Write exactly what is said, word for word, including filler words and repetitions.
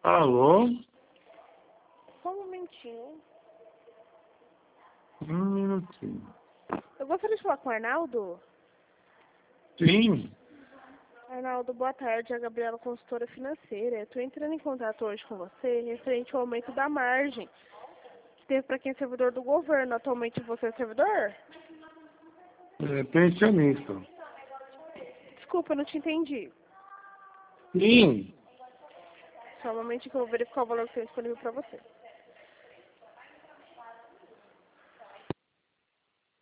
Alô? Só um momentinho. Um minutinho. Eu gostaria de falar com o Arnaldo. Sim. Arnaldo, boa tarde. É a Gabriela, consultora financeira. Estou entrando em contato hoje com você referente ao aumento da margem que teve para quem é servidor do governo. Atualmente você é servidor? É pensionista. Desculpa, eu não te entendi. Sim. Só um momentinho que eu vou verificar o valor que tem disponível para você.